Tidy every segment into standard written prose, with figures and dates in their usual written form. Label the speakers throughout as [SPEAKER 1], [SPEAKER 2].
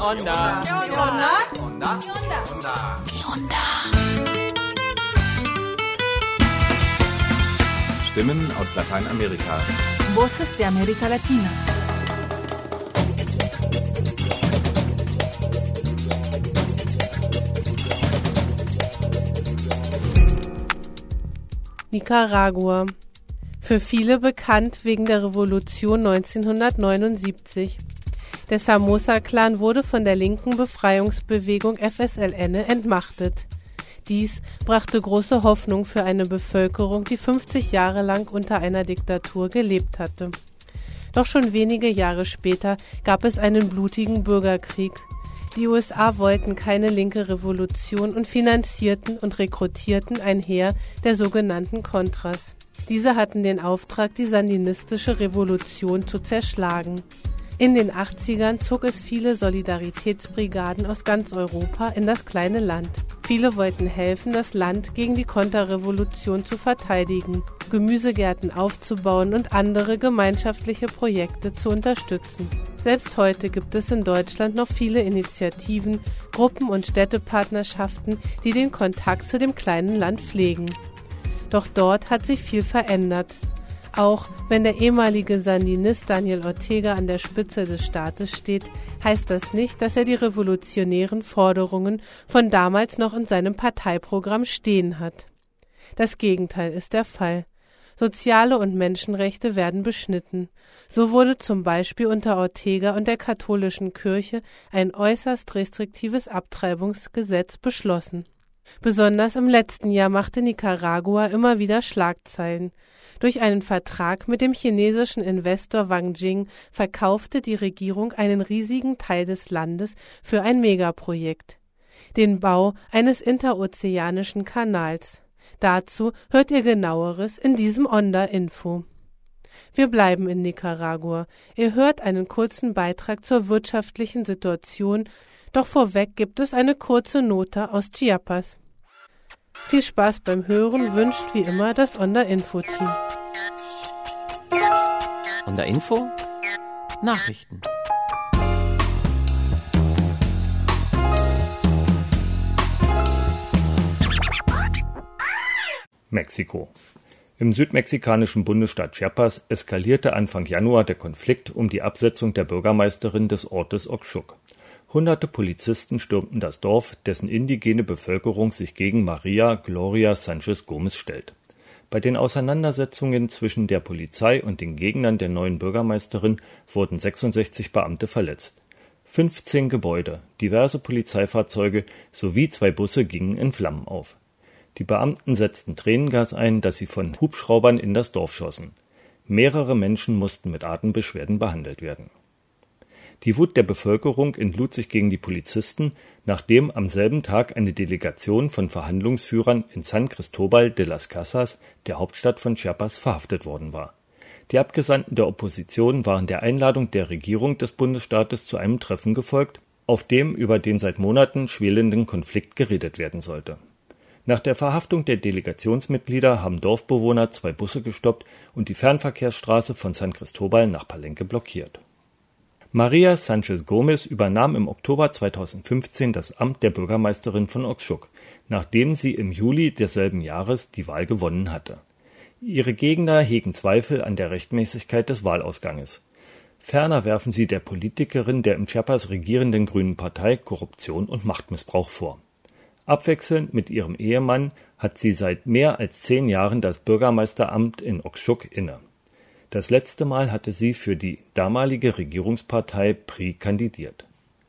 [SPEAKER 1] Onda.
[SPEAKER 2] ¿Qué onda? ¿Qué onda?
[SPEAKER 3] Stimmen aus Lateinamerika.
[SPEAKER 4] Voces de América Latina.
[SPEAKER 5] Nicaragua. Für viele bekannt wegen der Revolution 1979. Der Somoza-Clan wurde von der linken Befreiungsbewegung FSLN entmachtet. Dies brachte große Hoffnung für eine Bevölkerung, die 50 Jahre lang unter einer Diktatur gelebt hatte. Doch schon wenige Jahre später gab es einen blutigen Bürgerkrieg. Die USA wollten keine linke Revolution und finanzierten und rekrutierten ein Heer der sogenannten Contras. Diese hatten den Auftrag, die sandinistische Revolution zu zerschlagen. In den 80ern zog es viele Solidaritätsbrigaden aus ganz Europa in das kleine Land. Viele wollten helfen, das Land gegen die Konterrevolution zu verteidigen, Gemüsegärten aufzubauen und andere gemeinschaftliche Projekte zu unterstützen. Selbst heute gibt es in Deutschland noch viele Initiativen, Gruppen und Städtepartnerschaften, die den Kontakt zu dem kleinen Land pflegen. Doch dort hat sich viel verändert. Auch wenn der ehemalige Sandinist Daniel Ortega an der Spitze des Staates steht, heißt das nicht, dass er die revolutionären Forderungen von damals noch in seinem Parteiprogramm stehen hat. Das Gegenteil ist der Fall. Soziale und Menschenrechte werden beschnitten. So wurde zum Beispiel unter Ortega und der katholischen Kirche ein äußerst restriktives Abtreibungsgesetz beschlossen. Besonders im letzten Jahr machte Nicaragua immer wieder Schlagzeilen. Durch einen Vertrag mit dem chinesischen Investor Wang Jing verkaufte die Regierung einen riesigen Teil des Landes für ein Megaprojekt, den Bau eines interozeanischen Kanals. Dazu hört ihr Genaueres in diesem Onda-Info. Wir bleiben in Nicaragua. Ihr hört einen kurzen Beitrag zur wirtschaftlichen Situation, doch vorweg gibt es eine kurze Note aus Chiapas. Viel Spaß beim Hören wünscht wie immer das Onda-Info-Team.
[SPEAKER 1] Onda-Info? Nachrichten.
[SPEAKER 6] Mexiko. Im südmexikanischen Bundesstaat Chiapas eskalierte Anfang Januar der Konflikt um die Absetzung der Bürgermeisterin des Ortes Oxchuc. Hunderte Polizisten stürmten das Dorf, dessen indigene Bevölkerung sich gegen Maria Gloria Sánchez Gómez stellt. Bei den Auseinandersetzungen zwischen der Polizei und den Gegnern der neuen Bürgermeisterin wurden 66 Beamte verletzt. 15 Gebäude, diverse Polizeifahrzeuge sowie 2 Busse gingen in Flammen auf. Die Beamten setzten Tränengas ein, das sie von Hubschraubern in das Dorf schossen. Mehrere Menschen mussten mit Atembeschwerden behandelt werden. Die Wut der Bevölkerung entlud sich gegen die Polizisten, nachdem am selben Tag eine Delegation von Verhandlungsführern in San Cristóbal de las Casas, der Hauptstadt von Chiapas, verhaftet worden war. Die Abgesandten der Opposition waren der Einladung der Regierung des Bundesstaates zu einem Treffen gefolgt, auf dem über den seit Monaten schwelenden Konflikt geredet werden sollte. Nach der Verhaftung der Delegationsmitglieder haben Dorfbewohner 2 Busse gestoppt und die Fernverkehrsstraße von San Cristóbal nach Palenque blockiert. Maria Sánchez Gómez übernahm im Oktober 2015 das Amt der Bürgermeisterin von Oxchuc, nachdem sie im Juli desselben Jahres die Wahl gewonnen hatte. Ihre Gegner hegen Zweifel an der Rechtmäßigkeit des Wahlausganges. Ferner werfen sie der Politikerin der im Chiapas regierenden Grünen Partei Korruption und Machtmissbrauch vor. Abwechselnd mit ihrem Ehemann hat sie seit mehr als 10 Jahren das Bürgermeisteramt in Oxchuc inne. Das letzte Mal hatte sie für die damalige Regierungspartei PRI kandidiert.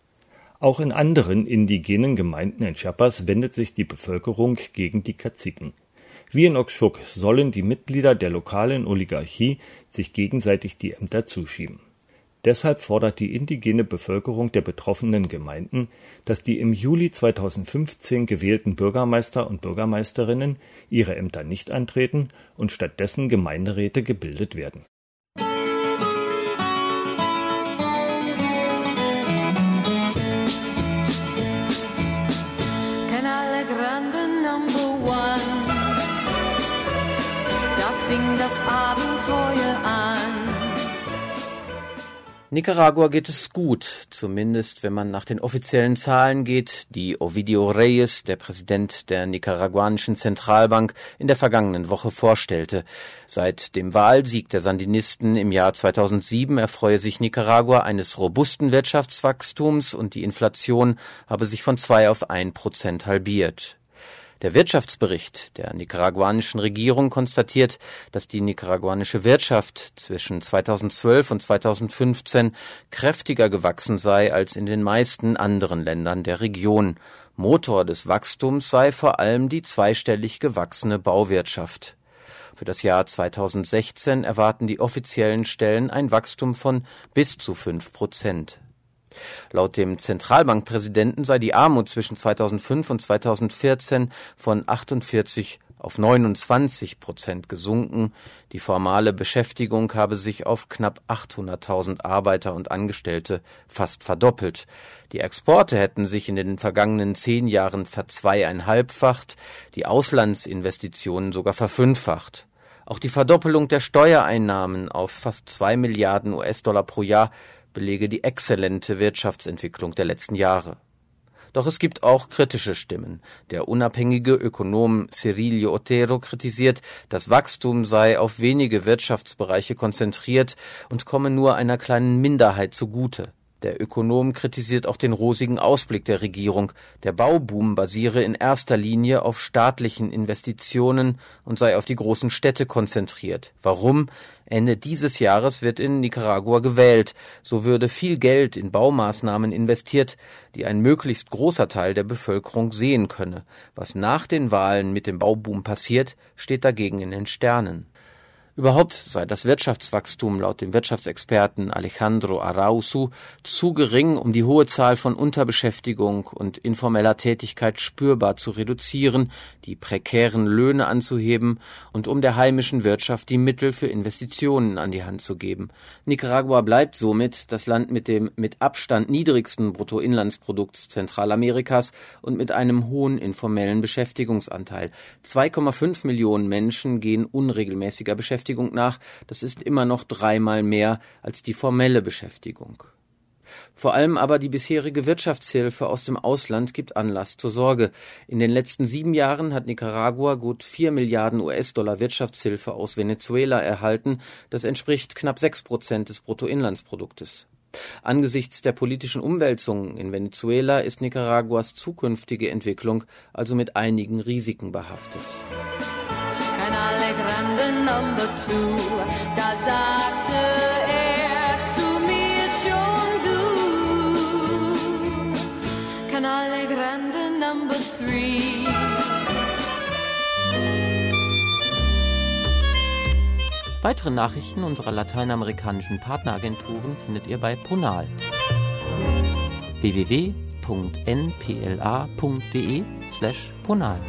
[SPEAKER 6] Auch in anderen indigenen Gemeinden in Chiapas wendet sich die Bevölkerung gegen die Kaziken. Wie in Oxchuc sollen die Mitglieder der lokalen Oligarchie sich gegenseitig die Ämter zuschieben. Deshalb fordert die indigene Bevölkerung der betroffenen Gemeinden, dass die im Juli 2015 gewählten Bürgermeister und Bürgermeisterinnen ihre Ämter nicht antreten und stattdessen Gemeinderäte gebildet werden.
[SPEAKER 7] Canale Grande Number One, da fing das Abenteuer an.
[SPEAKER 1] Nicaragua geht es gut, zumindest wenn man nach den offiziellen Zahlen geht, die Ovidio Reyes, der Präsident der nicaraguanischen Zentralbank, in der vergangenen Woche vorstellte. Seit dem Wahlsieg der Sandinisten im Jahr 2007 erfreue sich Nicaragua eines robusten Wirtschaftswachstums und die Inflation habe sich von 2 auf 1% halbiert. Der Wirtschaftsbericht der nicaraguanischen Regierung konstatiert, dass die nicaraguanische Wirtschaft zwischen 2012 und 2015 kräftiger gewachsen sei als in den meisten anderen Ländern der Region. Motor des Wachstums sei vor allem die zweistellig gewachsene Bauwirtschaft. Für das Jahr 2016 erwarten die offiziellen Stellen ein Wachstum von bis zu 5%. Laut dem Zentralbankpräsidenten sei die Armut zwischen 2005 und 2014 von 48 auf 29% gesunken. Die formale Beschäftigung habe sich auf knapp 800.000 Arbeiter und Angestellte fast verdoppelt. Die Exporte hätten sich in den vergangenen 10 Jahren verzweieinhalbfacht, die Auslandsinvestitionen sogar verfünffacht. Auch die Verdoppelung der Steuereinnahmen auf fast 2 Milliarden US-Dollar pro Jahr belege die exzellente Wirtschaftsentwicklung der letzten Jahre. Doch es gibt auch kritische Stimmen. Der unabhängige Ökonom Cirilio Otero kritisiert, das Wachstum sei auf wenige Wirtschaftsbereiche konzentriert und komme nur einer kleinen Minderheit zugute. Der Ökonom kritisiert auch den rosigen Ausblick der Regierung. Der Bauboom basiere in erster Linie auf staatlichen Investitionen und sei auf die großen Städte konzentriert. Warum? Ende dieses Jahres wird in Nicaragua gewählt. So würde viel Geld in Baumaßnahmen investiert, die ein möglichst großer Teil der Bevölkerung sehen könne. Was nach den Wahlen mit dem Bauboom passiert, steht dagegen in den Sternen. Überhaupt sei das Wirtschaftswachstum laut dem Wirtschaftsexperten Alejandro Arauzu zu gering, um die hohe Zahl von Unterbeschäftigung und informeller Tätigkeit spürbar zu reduzieren, die prekären Löhne anzuheben und um der heimischen Wirtschaft die Mittel für Investitionen an die Hand zu geben. Nicaragua bleibt somit das Land mit dem mit Abstand niedrigsten Bruttoinlandsprodukt Zentralamerikas und mit einem hohen informellen Beschäftigungsanteil. 2,5 Millionen Menschen gehen unregelmäßiger Beschäftigung nach, das ist immer noch 3-mal mehr als die formelle Beschäftigung. Vor allem aber die bisherige Wirtschaftshilfe aus dem Ausland gibt Anlass zur Sorge. In den letzten 7 Jahren hat Nicaragua gut 4 Milliarden US-Dollar Wirtschaftshilfe aus Venezuela erhalten. Das entspricht knapp 6% des Bruttoinlandsproduktes. Angesichts der politischen Umwälzungen in Venezuela ist Nicaraguas zukünftige Entwicklung also mit einigen Risiken behaftet.
[SPEAKER 7] Canale Grande Number 2, da sagte zu mir schon du. Canale Grande Number 3.
[SPEAKER 1] Weitere Nachrichten unserer lateinamerikanischen Partneragenturen findet ihr bei Ponal. www.npla.de/Ponal.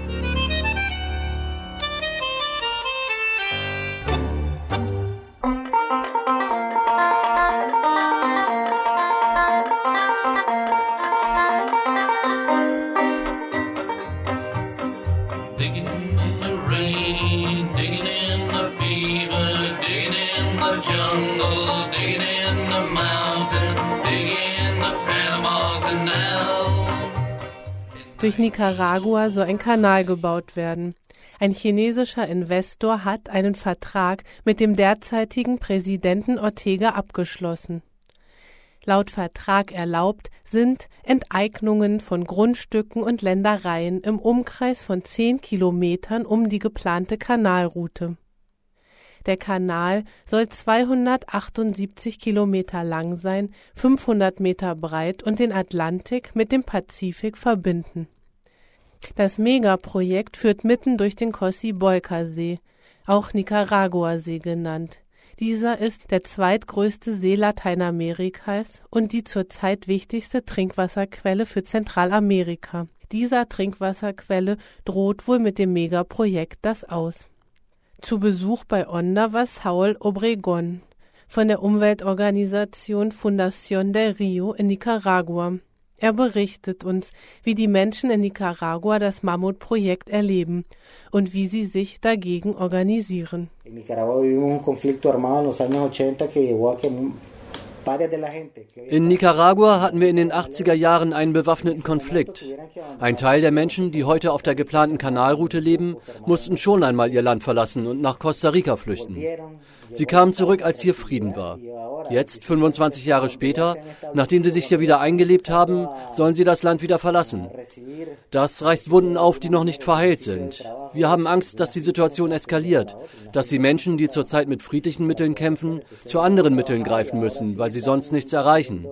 [SPEAKER 5] Durch Nicaragua soll ein Kanal gebaut werden. Ein chinesischer Investor hat einen Vertrag mit dem derzeitigen Präsidenten Ortega abgeschlossen. Laut Vertrag erlaubt sind Enteignungen von Grundstücken und Ländereien im Umkreis von 10 Kilometern um die geplante Kanalroute. Der Kanal soll 278 Kilometer lang sein, 500 Meter breit und den Atlantik mit dem Pazifik verbinden. Das Megaprojekt führt mitten durch den Cociboica-See, auch Nicaragua-See genannt. Dieser ist der zweitgrößte See Lateinamerikas und die zurzeit wichtigste Trinkwasserquelle für Zentralamerika. Dieser Trinkwasserquelle droht wohl mit dem Megaprojekt das Aus. Zu Besuch bei Onda war Saul Obregón von der Umweltorganisation Fundación del Río in Nicaragua. Er berichtet uns, wie die Menschen in Nicaragua das Mammutprojekt erleben und wie sie sich dagegen organisieren.
[SPEAKER 8] In Nicaragua vivimos un conflicto armado en los años 80 que llevó a que In Nicaragua hatten wir in den 80er Jahren einen bewaffneten Konflikt. Ein Teil der Menschen, die heute auf der geplanten Kanalroute leben, mussten schon einmal ihr Land verlassen und nach Costa Rica flüchten. Sie kamen zurück, als hier Frieden war. Jetzt, 25 Jahre später, nachdem sie sich hier wieder eingelebt haben, sollen sie das Land wieder verlassen. Das reißt Wunden auf, die noch nicht verheilt sind. Wir haben Angst, dass die Situation eskaliert, dass die Menschen, die zurzeit mit friedlichen Mitteln kämpfen, zu anderen Mitteln greifen müssen, weil sie sonst nichts erreichen.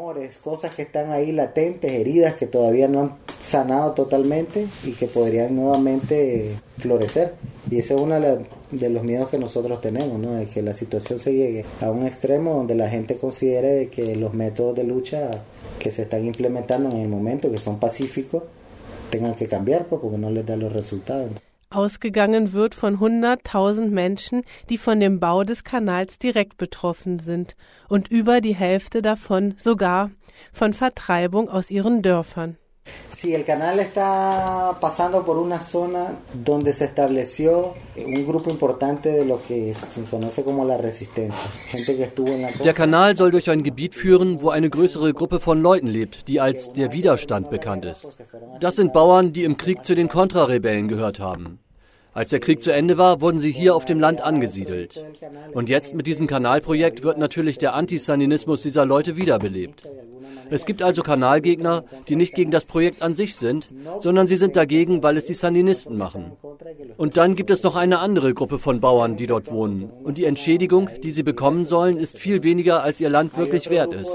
[SPEAKER 9] Y ese es uno de los miedos que nosotros tenemos, ¿no? De que la situación se llegue a un extremo donde la gente considere de que los métodos de lucha que se están implementando en el momento, que son pacíficos, tengan que cambiar, pues, porque no les da los resultados.
[SPEAKER 5] Ausgegangen wird von 100.000 Menschen, die von dem Bau des Kanals direkt betroffen sind und über die Hälfte davon sogar von Vertreibung aus ihren Dörfern.
[SPEAKER 9] Sí, el canal está pasando por una zona donde se estableció un grupo importante de lo que se conoce como la resistencia. Gente que estuvo en la costa.
[SPEAKER 8] Der Kanal soll durch ein Gebiet führen, wo eine größere Gruppe von Leuten lebt, die als der Widerstand bekannt ist. Das sind Bauern, die im Krieg zu den Kontrarebellen gehört haben. Als der Krieg zu Ende war, wurden sie hier auf dem Land angesiedelt. Und jetzt mit diesem Kanalprojekt wird natürlich der Antisaninismus dieser Leute wiederbelebt. Es gibt also Kanalgegner, die nicht gegen das Projekt an sich sind, sondern sie sind dagegen, weil es die Sandinisten machen. Und dann gibt es noch eine andere Gruppe von Bauern, die dort wohnen. Und die Entschädigung, die sie bekommen sollen, ist viel weniger, als ihr Land wirklich wert ist.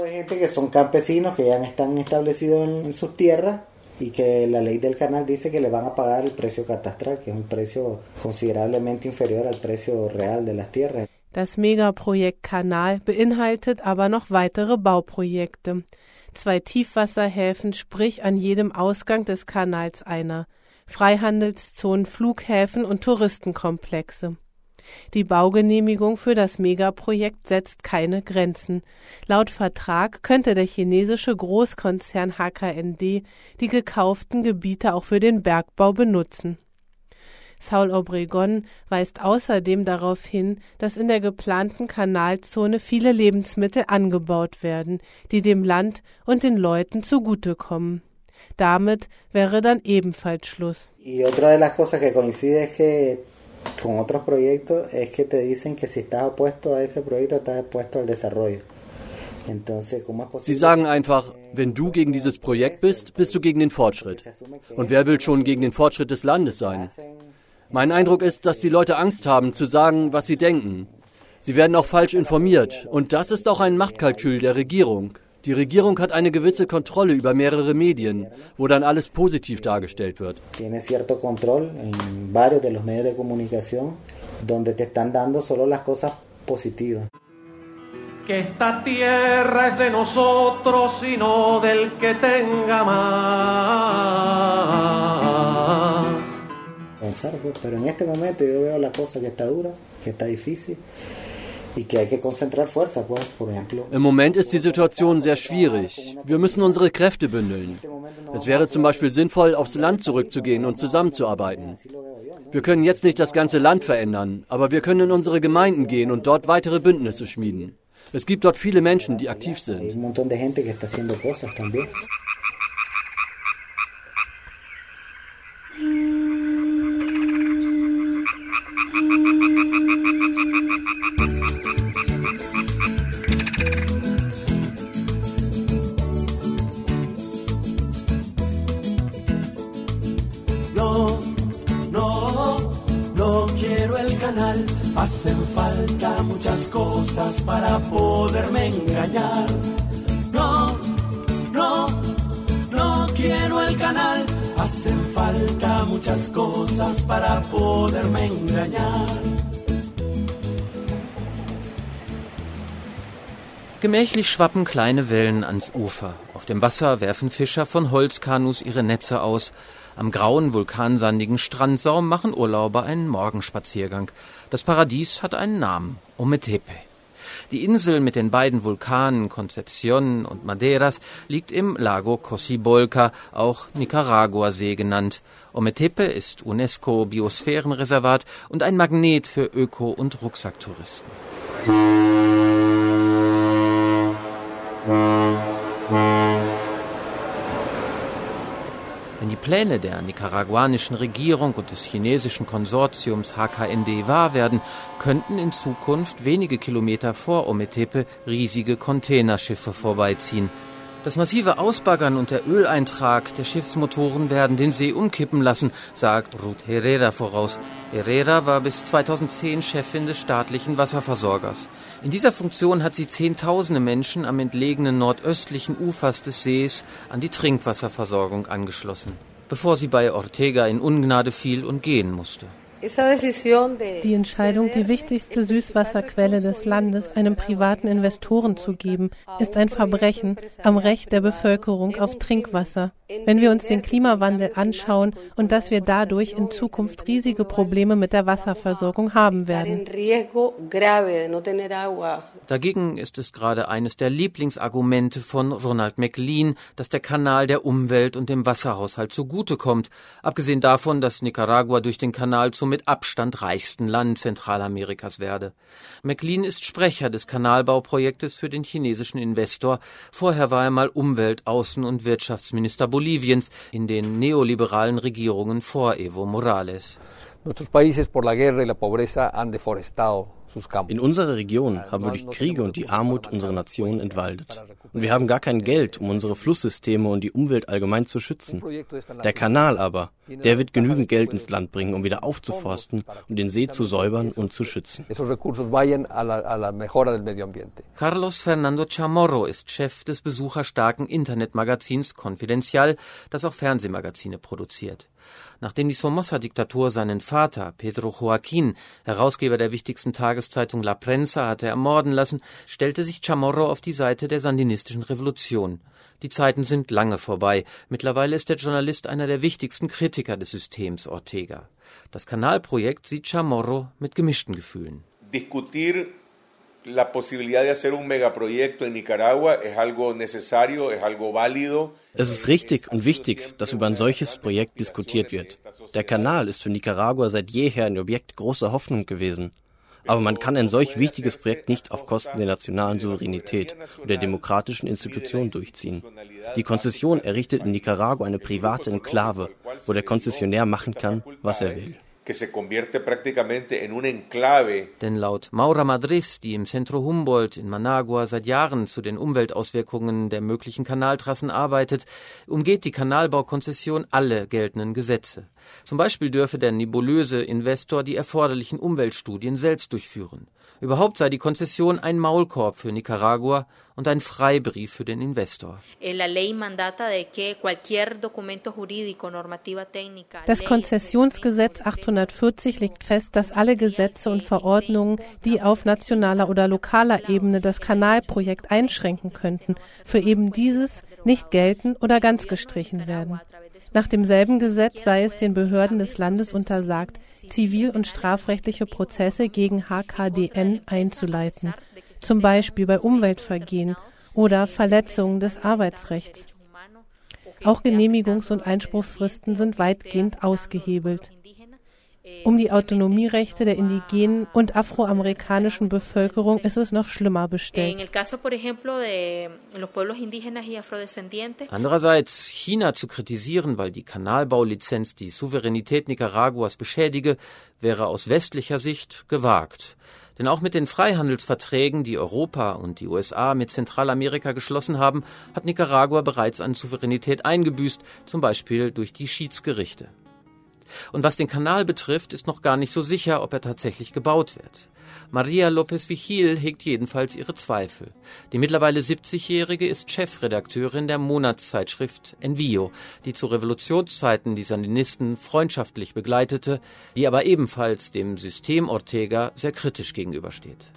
[SPEAKER 9] Y que la ley del canal dice que le van a pagar el precio catastral, que es un precio considerablemente inferior al precio real de las tierras.
[SPEAKER 5] Das Megaprojekt Kanal beinhaltet aber noch weitere Bauprojekte. 2 Tiefwasserhäfen, sprich an jedem Ausgang des Kanals einer, Freihandelszonen, Flughäfen und Touristenkomplexe. Die Baugenehmigung für das Megaprojekt setzt keine Grenzen. Laut Vertrag könnte der chinesische Großkonzern HKND die gekauften Gebiete auch für den Bergbau benutzen. Saul Obregon weist außerdem darauf hin, dass in der geplanten Kanalzone viele Lebensmittel angebaut werden, die dem Land und den Leuten zugutekommen. Damit wäre dann ebenfalls Schluss.
[SPEAKER 9] Y otra de las cosas que coincide es que con otros proyectos es que te dicen que si estás opuesto a ese proyecto estás opuesto al desarrollo.
[SPEAKER 8] Sie sagen einfach, wenn du gegen dieses Projekt bist, bist du gegen den Fortschritt. Und wer will schon gegen den Fortschritt des Landes sein? Mein Eindruck ist, dass die Leute Angst haben, zu sagen, was sie denken. Sie werden auch falsch informiert. Und das ist auch ein Machtkalkül der Regierung. Die Regierung hat eine gewisse Kontrolle über mehrere Medien, wo dann alles positiv dargestellt wird.
[SPEAKER 9] Tiene cierto control en varios de los medios de comunicación, donde te están dando solo las cosas positivas.
[SPEAKER 10] Que esta tierra es de nosotros y no del que tenga más.
[SPEAKER 9] Pensar, pues, pero en este momento yo veo la cosa que está dura, que está difícil.
[SPEAKER 8] Im Moment ist die Situation sehr schwierig. Wir müssen unsere Kräfte bündeln. Es wäre zum Beispiel sinnvoll, aufs Land zurückzugehen und zusammenzuarbeiten. Wir können jetzt nicht das ganze Land verändern, aber wir können in unsere Gemeinden gehen und dort weitere Bündnisse schmieden. Es gibt dort viele Menschen, die aktiv sind.
[SPEAKER 11] Hacen falta muchas cosas para poderme engañar. No quiero el canal. Hacen falta muchas cosas para poderme engañar.
[SPEAKER 1] Gemächlich schwappen kleine Wellen ans Ufer. Auf dem Wasser werfen Fischer von Holzkanus ihre Netze aus. Am grauen, vulkansandigen Strandsaum machen Urlauber einen Morgenspaziergang. Das Paradies hat einen Namen, Ometepe. Die Insel mit den beiden Vulkanen Concepción und Madeiras liegt im Lago Cocibolca, auch Nicaragua-See genannt. Ometepe ist UNESCO-Biosphärenreservat und ein Magnet für Öko- und Rucksacktouristen. Wenn die Pläne der nicaraguanischen Regierung und des chinesischen Konsortiums HKND wahr werden, könnten in Zukunft wenige Kilometer vor Ometepe riesige Containerschiffe vorbeiziehen. Das massive Ausbaggern und der Öleintrag der Schiffsmotoren werden den See umkippen lassen, sagt Ruth Herrera voraus. Herrera war bis 2010 Chefin des staatlichen Wasserversorgers. In dieser Funktion hat sie Zehntausende Menschen am entlegenen nordöstlichen Ufers des Sees an die Trinkwasserversorgung angeschlossen, bevor sie bei Ortega in Ungnade fiel und gehen musste.
[SPEAKER 5] Die Entscheidung, die wichtigste Süßwasserquelle des Landes einem privaten Investoren zu geben, ist ein Verbrechen am Recht der Bevölkerung auf Trinkwasser. Wenn wir uns den Klimawandel anschauen und dass wir dadurch in Zukunft riesige Probleme mit der Wasserversorgung haben werden.
[SPEAKER 1] Dagegen ist es gerade eines der Lieblingsargumente von Ronald McLean, dass der Kanal der Umwelt und dem Wasserhaushalt zugutekommt, abgesehen davon, dass Nicaragua durch den Kanal zum mit Abstand reichsten Land Zentralamerikas werde. McLean ist Sprecher des Kanalbauprojektes für den chinesischen Investor. Vorher war er mal Umwelt-, Außen- und Wirtschaftsminister Boliviens in den neoliberalen Regierungen vor Evo Morales.
[SPEAKER 12] In unserer Region haben wir durch Kriege und die Armut unsere Nation entwaldet. Und wir haben gar kein Geld, um unsere Flusssysteme und die Umwelt allgemein zu schützen. Der Kanal aber, der wird genügend Geld ins Land bringen, um wieder aufzuforsten und den See zu säubern und zu schützen.
[SPEAKER 1] Carlos Fernando Chamorro ist Chef des besucherstarken Internetmagazins Confidencial, das auch Fernsehmagazine produziert. Nachdem die Somoza-Diktatur seinen Vater, Pedro Joaquín, Herausgeber der wichtigsten Tageszeitung La Prensa, hatte ermorden lassen, stellte sich Chamorro auf die Seite der sandinistischen Revolution. Die Zeiten sind lange vorbei. Mittlerweile ist der Journalist einer der wichtigsten Kritiker des Systems Ortega. Das Kanalprojekt sieht Chamorro mit gemischten Gefühlen.
[SPEAKER 13] La posibilidad de hacer un megaproyecto en Nicaragua es algo necesario, es algo válido.
[SPEAKER 12] Es ist richtig und wichtig, dass über ein solches Projekt diskutiert wird. Der Kanal ist für Nicaragua seit jeher ein Objekt großer Hoffnung gewesen. Aber man kann ein solch wichtiges Projekt nicht auf Kosten der nationalen Souveränität und der demokratischen Institutionen durchziehen. Die Konzession errichtet in Nicaragua eine private Enklave, wo der Konzessionär machen kann, was er will.
[SPEAKER 1] Denn laut Maura Madriz, die im Centro Humboldt in Managua seit Jahren zu den Umweltauswirkungen der möglichen Kanaltrassen arbeitet, umgeht die Kanalbaukonzession alle geltenden Gesetze. Zum Beispiel dürfe der nebulöse Investor die erforderlichen Umweltstudien selbst durchführen. Überhaupt sei die Konzession ein Maulkorb für Nicaragua und ein Freibrief für den Investor.
[SPEAKER 5] Das Konzessionsgesetz 840 legt fest, dass alle Gesetze und Verordnungen, die auf nationaler oder lokaler Ebene das Kanalprojekt einschränken könnten, für eben dieses nicht gelten oder ganz gestrichen werden. Nach demselben Gesetz sei es den Behörden des Landes untersagt, zivil- und strafrechtliche Prozesse gegen HKDN einzuleiten, zum Beispiel bei Umweltvergehen oder Verletzungen des Arbeitsrechts. Auch Genehmigungs- und Einspruchsfristen sind weitgehend ausgehebelt. Um die Autonomierechte der indigenen und afroamerikanischen Bevölkerung ist es noch schlimmer bestellt.
[SPEAKER 1] Andererseits, China zu kritisieren, weil die Kanalbaulizenz die Souveränität Nicaraguas beschädige, wäre aus westlicher Sicht gewagt. Denn auch mit den Freihandelsverträgen, die Europa und die USA mit Zentralamerika geschlossen haben, hat Nicaragua bereits an Souveränität eingebüßt, zum Beispiel durch die Schiedsgerichte. Und was den Kanal betrifft, ist noch gar nicht so sicher, ob er tatsächlich gebaut wird. Maria López Vigil hegt jedenfalls ihre Zweifel. Die mittlerweile 70-Jährige ist Chefredakteurin der Monatszeitschrift Envío, die zu Revolutionszeiten die Sandinisten freundschaftlich begleitete, die aber ebenfalls dem System Ortega sehr kritisch gegenübersteht.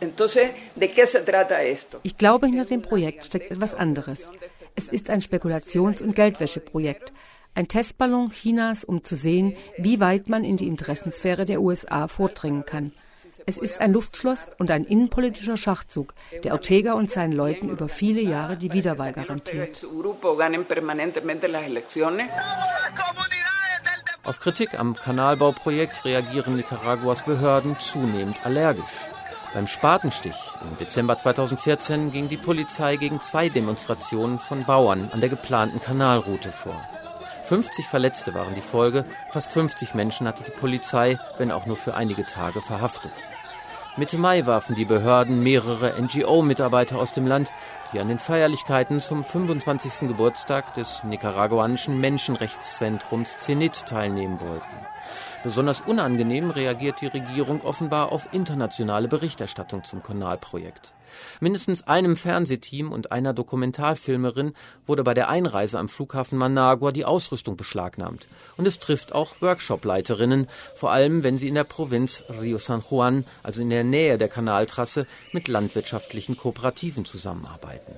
[SPEAKER 14] Ich glaube, hinter dem Projekt steckt etwas anderes. Es ist ein Spekulations- und Geldwäscheprojekt. Ein Testballon Chinas, um zu sehen, wie weit man in die Interessensphäre der USA vordringen kann. Es ist ein Luftschloss und ein innenpolitischer Schachzug, der Ortega und seinen Leuten über viele Jahre die Wiederwahl garantiert.
[SPEAKER 1] Auf Kritik am Kanalbauprojekt reagieren Nicaraguas Behörden zunehmend allergisch. Beim Spatenstich im Dezember 2014 ging die Polizei gegen 2 Demonstrationen von Bauern an der geplanten Kanalroute vor. 50 Verletzte waren die Folge, fast 50 Menschen hatte die Polizei, wenn auch nur für einige Tage, verhaftet. Mitte Mai warfen die Behörden mehrere NGO-Mitarbeiter aus dem Land, die an den Feierlichkeiten zum 25. Geburtstag des nicaraguanischen Menschenrechtszentrums CENIT teilnehmen wollten. Besonders unangenehm reagiert die Regierung offenbar auf internationale Berichterstattung zum Kanalprojekt. Mindestens einem Fernsehteam und einer Dokumentarfilmerin wurde bei der Einreise am Flughafen Managua die Ausrüstung beschlagnahmt. Und es trifft auch Workshop-Leiterinnen, vor allem wenn sie in der Provinz Río San Juan, also in der Nähe der Kanaltrasse, mit landwirtschaftlichen Kooperativen zusammenarbeiten.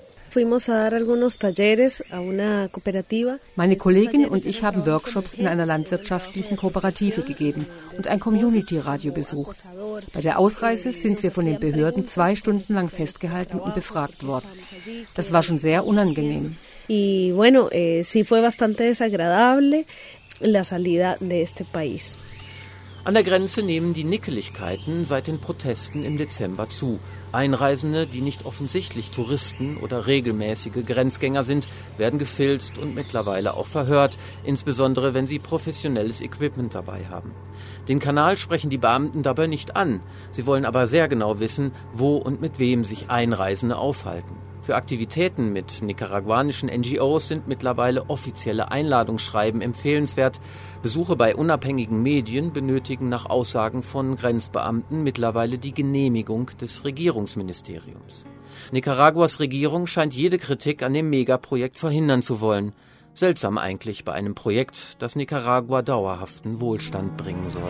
[SPEAKER 14] Meine Kollegin und ich haben Workshops in einer landwirtschaftlichen Kooperative gegeben und ein Community-Radio besucht. Bei der Ausreise sind wir von den Behörden 2 Stunden lang festgehalten und befragt worden. Das war schon sehr unangenehm.
[SPEAKER 1] An der Grenze nehmen die Nickeligkeiten seit den Protesten im Dezember zu. Einreisende, die nicht offensichtlich Touristen oder regelmäßige Grenzgänger sind, werden gefilzt und mittlerweile auch verhört, insbesondere wenn sie professionelles Equipment dabei haben. Den Kanal sprechen die Beamten dabei nicht an. Sie wollen aber sehr genau wissen, wo und mit wem sich Einreisende aufhalten. Für Aktivitäten mit nicaraguanischen NGOs sind mittlerweile offizielle Einladungsschreiben empfehlenswert. Besuche bei unabhängigen Medien benötigen nach Aussagen von Grenzbeamten mittlerweile die Genehmigung des Regierungsministeriums. Nicaraguas Regierung scheint jede Kritik an dem Megaprojekt verhindern zu wollen. Seltsam eigentlich bei einem Projekt, das Nicaragua dauerhaften Wohlstand bringen soll.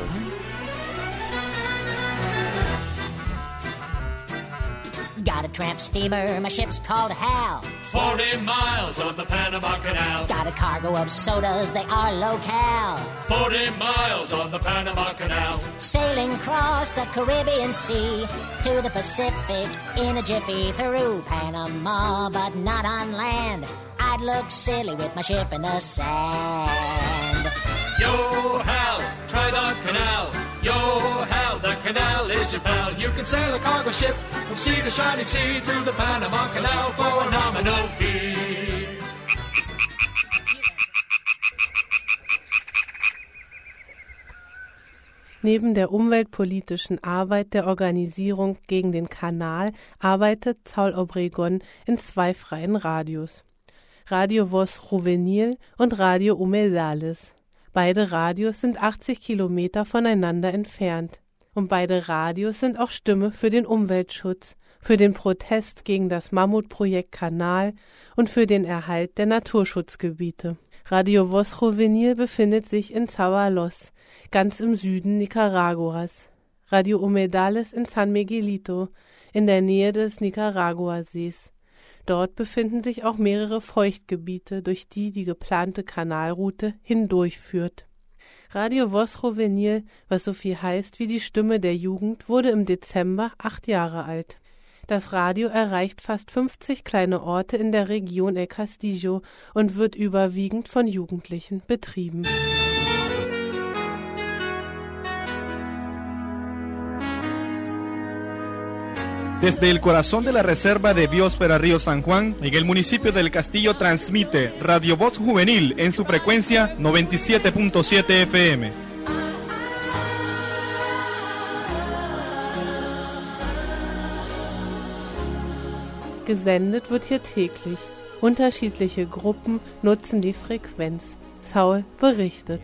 [SPEAKER 15] Got a tramp steamer, my ship's called Hal.
[SPEAKER 16] 40 miles on the Panama Canal.
[SPEAKER 15] Got a cargo of sodas, they are local.
[SPEAKER 16] 40 miles on the Panama Canal.
[SPEAKER 15] Sailing across the Caribbean Sea to the Pacific in a jiffy through Panama, but not on land. I'd look silly with my ship in the sand.
[SPEAKER 16] Yo, Hal, try the canal. Yo, Hal, the canal is your pal. You can sail a cargo ship and see the shining sea through the Panama Canal for a nominal fee.
[SPEAKER 5] Neben der umweltpolitischen Arbeit der Organisierung gegen den Kanal arbeitet Saul Obregón in 2 freien Radios. Radio Voz Juvenil und Radio Humedales. Beide Radios sind 80 Kilometer voneinander entfernt. Und beide Radios sind auch Stimme für den Umweltschutz, für den Protest gegen das Mammutprojekt Kanal und für den Erhalt der Naturschutzgebiete. Radio Voz Juvenil befindet sich in Zabalos, ganz im Süden Nicaraguas. Radio Humedales in San Miguelito, in der Nähe des Nicaraguasees. Dort befinden sich auch mehrere Feuchtgebiete, durch die die geplante Kanalroute hindurchführt. Radio Voz Juvenil, was so viel heißt wie die Stimme der Jugend, wurde im Dezember 8 Jahre alt. Das Radio erreicht fast 50 kleine Orte in der Region El Castillo und wird überwiegend von Jugendlichen betrieben.
[SPEAKER 17] Desde el corazón de la reserva de Biosfera Río San Juan, en el municipio del Castillo, transmite Radio Voz Juvenil en su frecuencia 97.7 FM.
[SPEAKER 5] Gesendet wird hier täglich. Unterschiedliche Gruppen nutzen die Frequenz. Saul berichtet.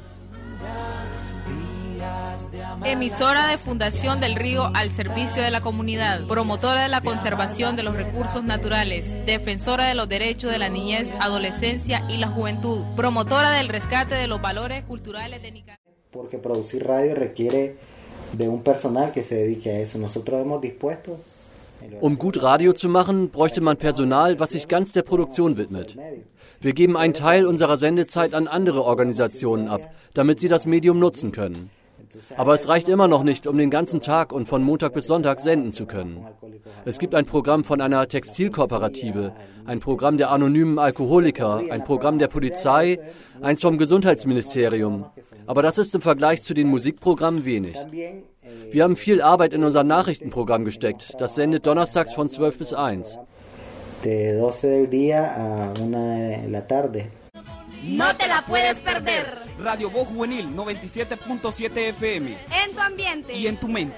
[SPEAKER 18] Emisora de Fundación del Río al servicio de la comunidad, promotora de la conservación de los recursos naturales, defensora de los derechos de la niñez, adolescencia y la juventud, promotora del rescate de los valores culturales de Nicaragua.
[SPEAKER 9] Porque producir radio requiere de un personal que se dedique a eso. Nosotros hemos dispuesto.
[SPEAKER 8] Um gut Radio zu machen, bräuchte man Personal, was sich ganz der Produktion widmet. Wir geben einen Teil unserer Sendezeit an andere Organisationen ab, damit sie das Medium nutzen können. Aber es reicht immer noch nicht, um den ganzen Tag und von Montag bis Sonntag senden zu können. Es gibt ein Programm von einer Textilkooperative, ein Programm der anonymen Alkoholiker, ein Programm der Polizei, eins vom Gesundheitsministerium. Aber das ist im Vergleich zu den Musikprogrammen wenig. Wir haben viel Arbeit in unser Nachrichtenprogramm gesteckt. Das sendet donnerstags von 12 bis 1.
[SPEAKER 9] De 12 del día a 1 de la tarde.
[SPEAKER 2] No te la puedes perder.
[SPEAKER 19] Radio Voz Juvenil 97.7 FM.
[SPEAKER 2] En tu ambiente.
[SPEAKER 19] Y en tu mente.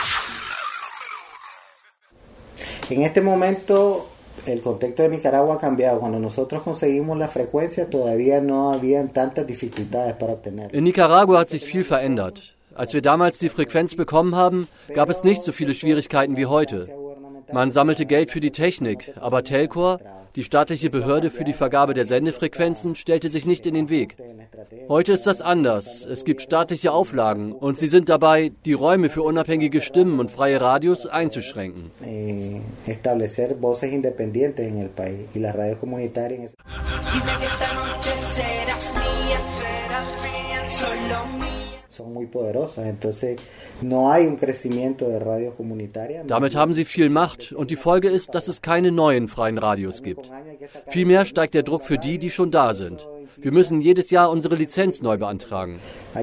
[SPEAKER 9] En este momento el contexto de Nicaragua ha cambiado. Cuando nosotros conseguimos la frecuencia todavía no habían tantas dificultades para obtenerla.
[SPEAKER 8] In Nicaragua hat sich viel verändert. Als wir damals die Frequenz bekommen haben, gab es nicht so viele Schwierigkeiten wie heute. Man sammelte Geld für die Technik, aber Telcor, die staatliche Behörde für die Vergabe der Sendefrequenzen, stellte sich nicht in den Weg. Heute ist das anders. Es gibt staatliche Auflagen und sie sind dabei, die Räume für unabhängige Stimmen und freie Radios einzuschränken.
[SPEAKER 9] Establecer voces independientes en el país y las radios comunitarias. Son muy poderosas, entonces no hay un crecimiento de radios comunitarias.
[SPEAKER 8] Damit haben sie viel Macht und die Folge ist, dass es keine neuen freien Radios gibt. Vielmehr steigt der Druck für die, die schon da sind. Wir müssen jedes Jahr unsere Lizenz neu beantragen.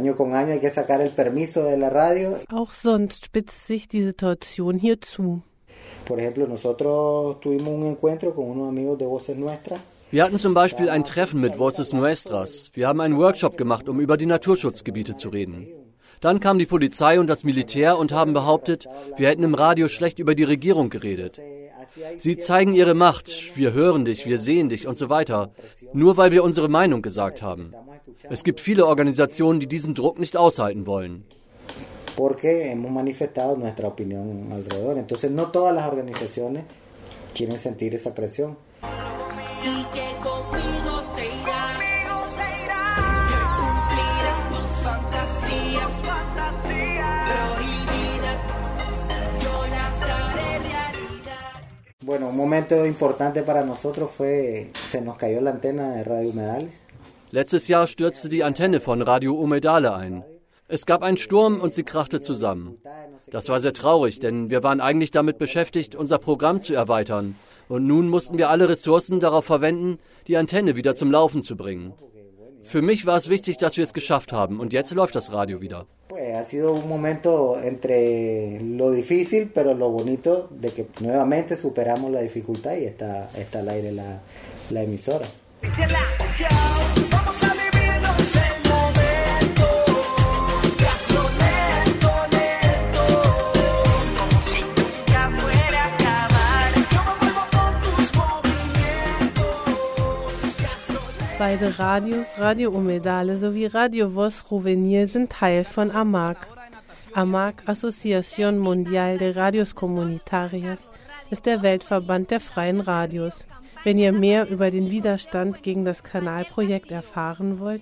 [SPEAKER 5] Auch sonst spitzt sich die Situation hier zu.
[SPEAKER 8] Wir hatten zum Beispiel ein Treffen mit Voces Nuestras. Wir haben einen Workshop gemacht, um über die Naturschutzgebiete zu reden. Dann kam die Polizei und das Militär und haben behauptet, wir hätten im Radio schlecht über die Regierung geredet. Sie zeigen ihre Macht, wir hören dich, wir sehen dich und so weiter, nur weil wir unsere Meinung gesagt haben. Es gibt viele Organisationen, die diesen Druck nicht aushalten wollen.
[SPEAKER 9] Porque hemos manifestado nuestra opinión alrededor. Entonces no todas las organizaciones quieren sentir esa presión.
[SPEAKER 11] Y que conmigo te irás, que cumplirás tus fantasías prohibidas, yo las haré realidad.
[SPEAKER 9] Bueno, un momento importante para nosotros fue, se nos cayó la antena de Radio Humedales.
[SPEAKER 8] Letztes Jahr stürzte die Antenne von Radio Humedales ein. Es gab einen Sturm und sie krachte zusammen. Das war sehr traurig, denn wir waren eigentlich damit beschäftigt, unser Programm zu erweitern. Und nun mussten wir alle Ressourcen darauf verwenden, die Antenne wieder zum Laufen zu bringen. Für mich war es wichtig, dass wir es geschafft haben. Und jetzt läuft das Radio wieder.
[SPEAKER 9] Ha sido un momento entre lo difícil, pero lo bonito de que nuevamente superamos la dificultad y está al aire la emisora.
[SPEAKER 5] Beide Radios, Radio Humedales sowie Radio Voz Juvenil, sind Teil von AMAC. AMAC, Asociación Mundial de Radios Comunitarias, ist der Weltverband der freien Radios. Wenn ihr mehr über den Widerstand gegen das Kanalprojekt erfahren wollt,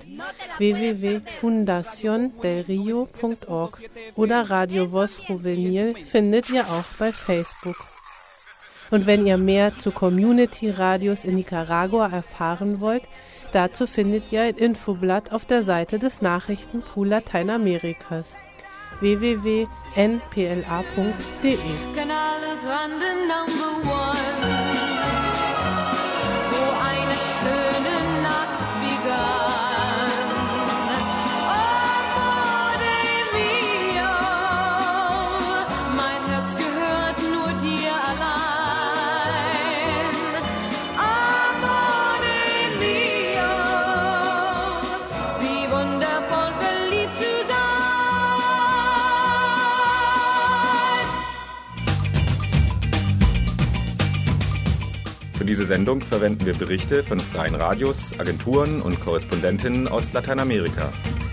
[SPEAKER 5] www.fundaciondelrio.org oder Radio Voz Juvenil findet ihr auch bei Facebook. Und wenn ihr mehr zu Community-Radios in Nicaragua erfahren wollt, dazu findet ihr ein Infoblatt auf der Seite des Nachrichtenpool Lateinamerikas www.npla.de.
[SPEAKER 7] Canale Grande Number One, wo eine schöne Nacht begann. Amore mio, mein Herz gehört nur dir allein. Amore mio, wie wundervoll verliebt zu sein.
[SPEAKER 3] Für diese Sendung verwenden wir Berichte von freien Radios, Agenturen und Korrespondentinnen aus Lateinamerika.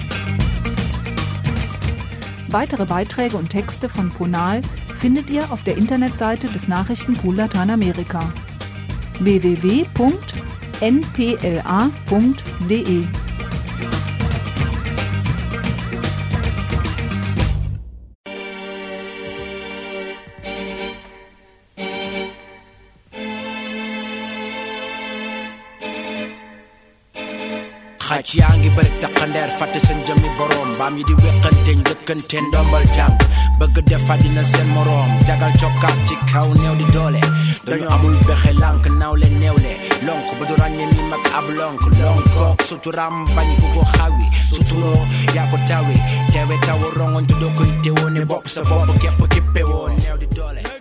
[SPEAKER 4] Weitere Beiträge und Texte von Ponal findet ihr auf der Internetseite des Nachrichtenpool Lateinamerika www.npla.de.
[SPEAKER 20] xaj yaa ngi bëri taqandeer fàtte seen jëmmi borom baam yi di wéqante njëkkante ndombal jàng bëgg def àddina seen morom jagal cokkaas ci kaw néew di doole dañu amul bexe lànk nawle néewle lonk ba du ràññe mi mag ab lonk lonkook suturam bañ ku ko xawi suturoo yaa ko tawi teewe taw rongoñ te doo koy teewoo ne bopp sa bopp képp kippe woo néew di doole